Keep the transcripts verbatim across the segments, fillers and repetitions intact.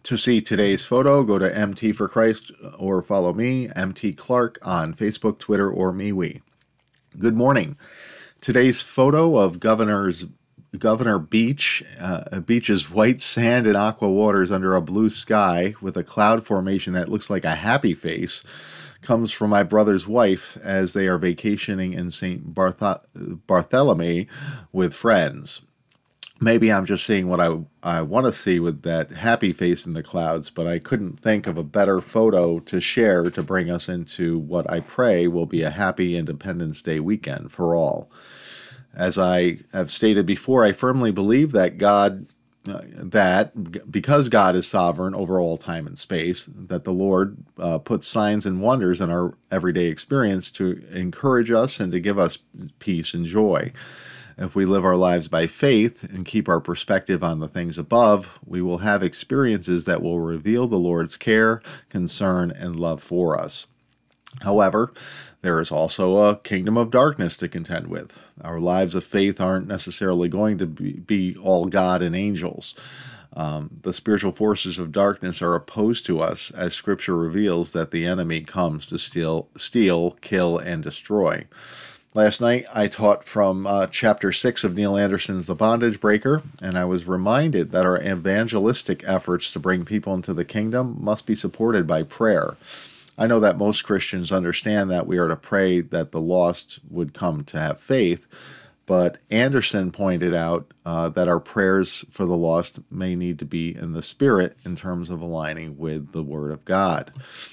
To see today's photo, go to M T for Christ or follow me, M T Clark, on Facebook, Twitter, or MeWe. Good morning. Today's photo of Governor's Governor Beach, uh, beach's white sand and aqua waters under a blue sky with a cloud formation that looks like a happy face, comes from my brother's wife as they are vacationing in Saint Barth- Bartholomew with friends. Maybe I'm just seeing what I, I want to see with that happy face in the clouds, but I couldn't think of a better photo to share to bring us into what I pray will be a happy Independence Day weekend for all. As I have stated before, I firmly believe that God, uh, that because God is sovereign over all time and space, that the Lord uh, puts signs and wonders in our everyday experience to encourage us and to give us peace and joy. If we live our lives by faith and keep our perspective on the things above, we will have experiences that will reveal the Lord's care, concern, and love for us. However, there is also a kingdom of darkness to contend with. Our lives of faith aren't necessarily going to be, be all God and angels. Um, the spiritual forces of darkness are opposed to us, as Scripture reveals that the enemy comes to steal, steal, kill, and destroy. Last night, I taught from uh, chapter six of Neil Anderson's The Bondage Breaker, and I was reminded that our evangelistic efforts to bring people into the kingdom must be supported by prayer. I know that most Christians understand that we are to pray that the lost would come to have faith, but Anderson pointed out uh, that our prayers for the lost may need to be in the spirit in terms of aligning with the Word of God.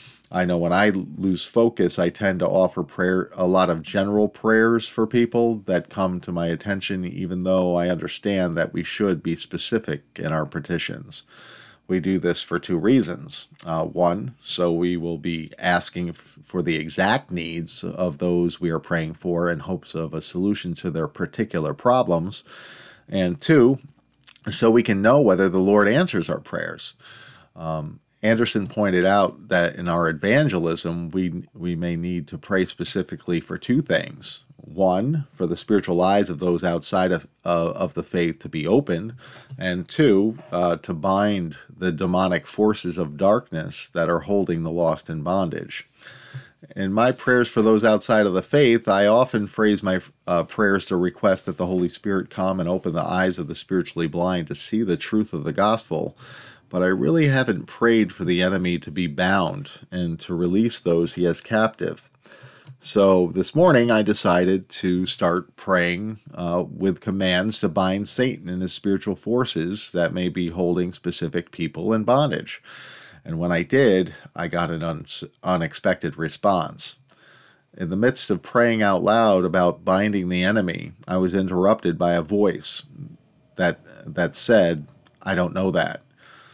I know when I lose focus, I tend to offer prayer, a lot of general prayers for people that come to my attention, even though I understand that we should be specific in our petitions. We do this for two reasons. Uh, one, so we will be asking f- for the exact needs of those we are praying for in hopes of a solution to their particular problems. And two, so we can know whether the Lord answers our prayers. Um, Anderson pointed out that in our evangelism, we we may need to pray specifically for two things. One, for the spiritual eyes of those outside of, uh, of the faith to be opened, and two, uh, to bind the demonic forces of darkness that are holding the lost in bondage. In my prayers for those outside of the faith, I often phrase my uh, prayers to request that the Holy Spirit come and open the eyes of the spiritually blind to see the truth of the gospel. But I really haven't prayed for the enemy to be bound and to release those he has captive. So this morning I decided to start praying uh, with commands to bind Satan and his spiritual forces that may be holding specific people in bondage. And when I did, I got an un- unexpected response. In the midst of praying out loud about binding the enemy, I was interrupted by a voice that that said, "I don't know that."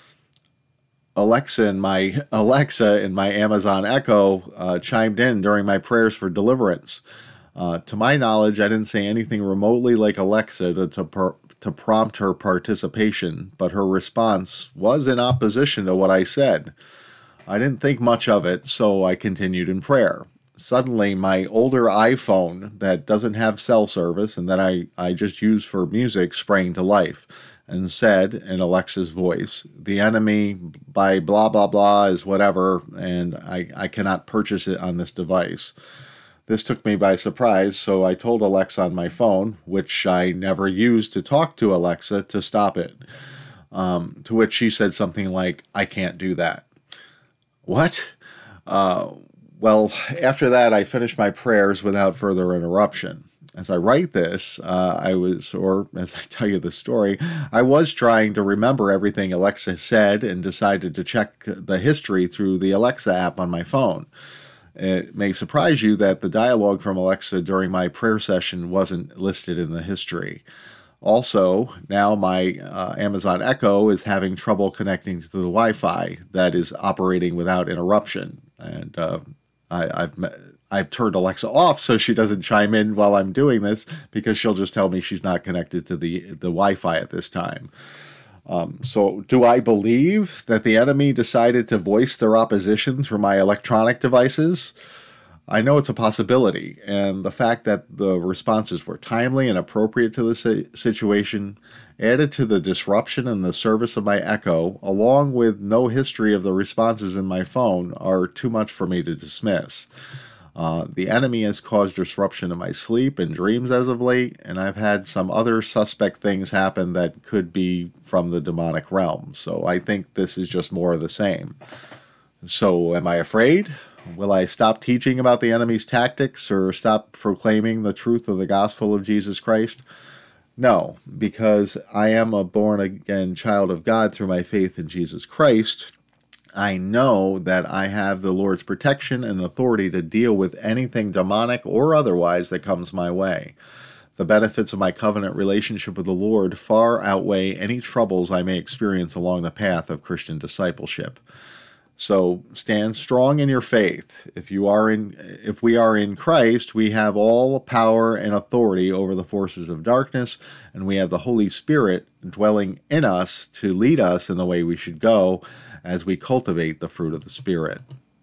Alexa and my Alexa and my Amazon Echo uh, chimed in during my prayers for deliverance. Uh, to my knowledge, I didn't say anything remotely like Alexa to to, per, to prompt her participation, but her response was in opposition to what I said. I didn't think much of it, so I continued in prayer. Suddenly, my older iPhone that doesn't have cell service and that I, I just use for music sprang to life and said in Alexa's voice, "The enemy by blah, blah, blah is whatever, and I, I cannot purchase it on this device." This took me by surprise, so I told Alexa on my phone, which I never used to talk to Alexa, to stop it. Um, to which she said something like, "I can't do that." What? Uh, well, after that, I finished my prayers without further interruption. As I write this, uh, I was, or as I tell you the story, I was trying to remember everything Alexa said and decided to check the history through the Alexa app on my phone. It may surprise you that the dialogue from Alexa during my prayer session wasn't listed in the history. Also, now my uh, Amazon Echo is having trouble connecting to the Wi-Fi that is operating without interruption. And uh, I, I've met, I've turned Alexa off so she doesn't chime in while I'm doing this, because she'll just tell me she's not connected to the, the Wi-Fi at this time. Um, so do I believe that the enemy decided to voice their opposition through my electronic devices? I know it's a possibility, and the fact that the responses were timely and appropriate to the si- situation, added to the disruption in the service of my Echo, along with no history of the responses in my phone, are too much for me to dismiss. Uh, the enemy has caused disruption in my sleep and dreams as of late, and I've had some other suspect things happen that could be from the demonic realm. So I think this is just more of the same. So am I afraid? Will I stop teaching about the enemy's tactics or stop proclaiming the truth of the gospel of Jesus Christ? No, because I am a born-again child of God through my faith in Jesus Christ. I know that I have the Lord's protection and authority to deal with anything demonic or otherwise that comes my way. The benefits of my covenant relationship with the Lord far outweigh any troubles I may experience along the path of Christian discipleship. So stand strong in your faith. If you are in, if we are in Christ, we have all power and authority over the forces of darkness, and we have the Holy Spirit dwelling in us to lead us in the way we should go as we cultivate the fruit of the Spirit.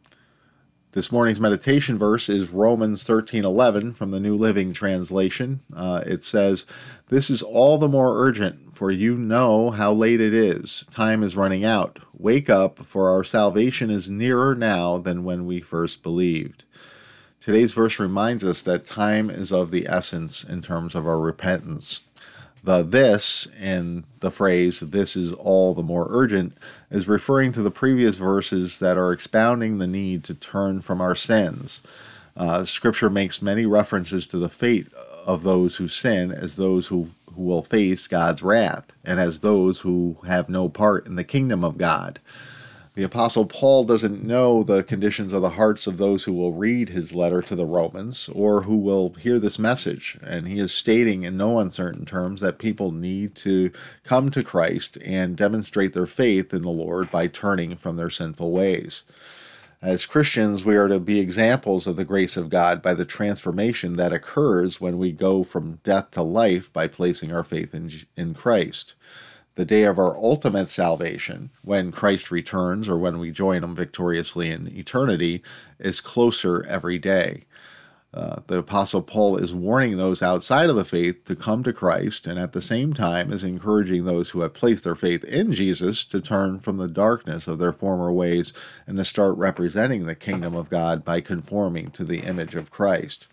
This morning's meditation verse is Romans thirteen eleven from the New Living Translation. Uh, it says, "This is all the more urgent, for you know how late it is. Time is running out. Wake up, for our salvation is nearer now than when we first believed." Today's verse reminds us that time is of the essence in terms of our repentance. The this in the phrase, "this is all the more urgent," is referring to the previous verses that are expounding the need to turn from our sins. Uh, scripture makes many references to the fate of those who sin as those who, who will face God's wrath, and as those who have no part in the kingdom of God. The Apostle Paul doesn't know the conditions of the hearts of those who will read his letter to the Romans or who will hear this message, and he is stating in no uncertain terms that people need to come to Christ and demonstrate their faith in the Lord by turning from their sinful ways. As Christians, we are to be examples of the grace of God by the transformation that occurs when we go from death to life by placing our faith in, in Christ. The day of our ultimate salvation, when Christ returns or when we join him victoriously in eternity, is closer every day. Uh, the Apostle Paul is warning those outside of the faith to come to Christ, and at the same time is encouraging those who have placed their faith in Jesus to turn from the darkness of their former ways and to start representing the kingdom of God by conforming to the image of Christ.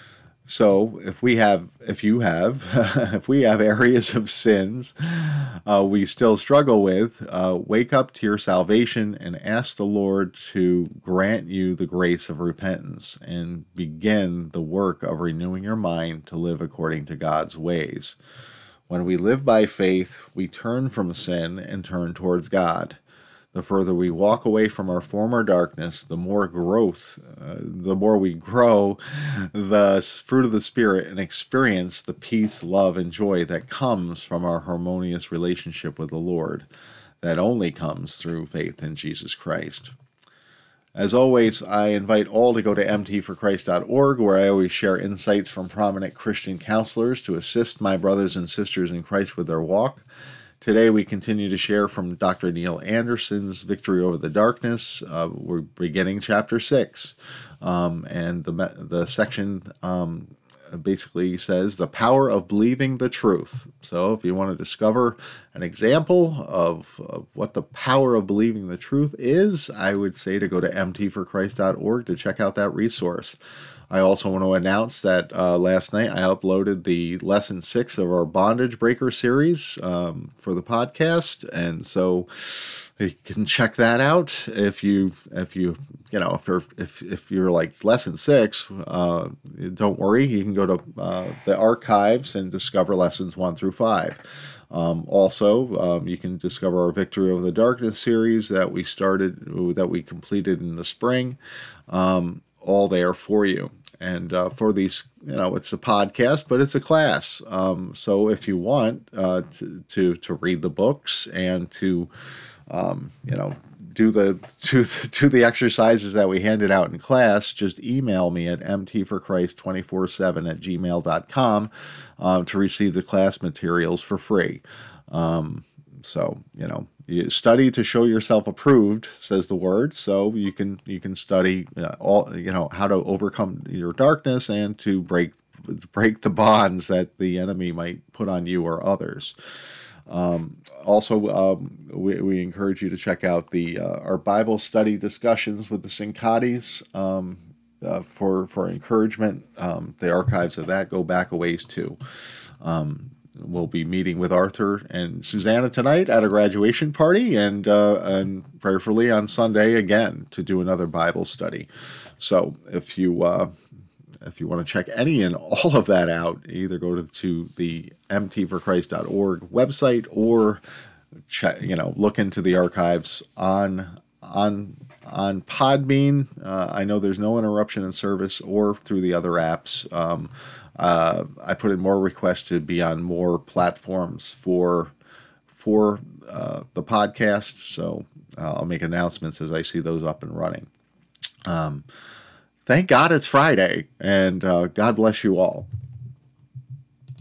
So if we have, if you have, if we have areas of sins uh, we still struggle with, uh, wake up to your salvation and ask the Lord to grant you the grace of repentance and begin the work of renewing your mind to live according to God's ways. When we live by faith, we turn from sin and turn towards God. The further we walk away from our former darkness, the more growth, uh, the more we grow the fruit of the Spirit and experience the peace, love, and joy that comes from our harmonious relationship with the Lord, that only comes through faith in Jesus Christ. As always, I invite all to go to m t for christ dot org, where I always share insights from prominent Christian counselors to assist my brothers and sisters in Christ with their walk. Today we continue to share from Doctor Neil Anderson's Victory Over the Darkness. Uh, we're beginning chapter six, um, and the the section um, basically says the power of believing the truth. So if you want to discover an example of, of what the power of believing the truth is, I would say to go to m t for christ dot org to check out that resource. I also want to announce that uh, last night I uploaded the lesson six of our Bondage Breaker series um, for the podcast, and so you can check that out if you if you you know if you're if if you're like lesson six. Uh, don't worry, you can go to uh, the archives and discover lessons one through five. Um, also, um, you can discover our Victory Over the Darkness series that we started that we completed in the spring. Um, all there for you. And uh, for these, you know, it's a podcast, but it's a class. Um, so if you want uh, to, to to read the books and to, um, you know, do the do, do the exercises that we handed out in class, just email me at m t for christ two four seven at gmail dot com um, to receive the class materials for free. Um, so, you know, you study to show yourself approved, says the word. So you can you can study uh, all you know how to overcome your darkness and to break break the bonds that the enemy might put on you or others. Um, also, um, we, we encourage you to check out the uh, our Bible study discussions with the Sinkatis um, uh, for for encouragement. Um, the archives of that go back a ways too. Um, we'll be meeting with Arthur and Susanna tonight at a graduation party, and uh, and prayerfully on Sunday again to do another Bible study. So if you uh, if you want to check any and all of that out, either go to, to the m t for christ dot org website or check, you know, look into the archives on on on Podbean. Uh, I know there's no interruption in service, or through the other apps. Um, uh, I put in more requests to be on more platforms for for uh, the podcast, so uh, I'll make announcements as I see those up and running. Um, Thank God it's Friday, and uh, God bless you all.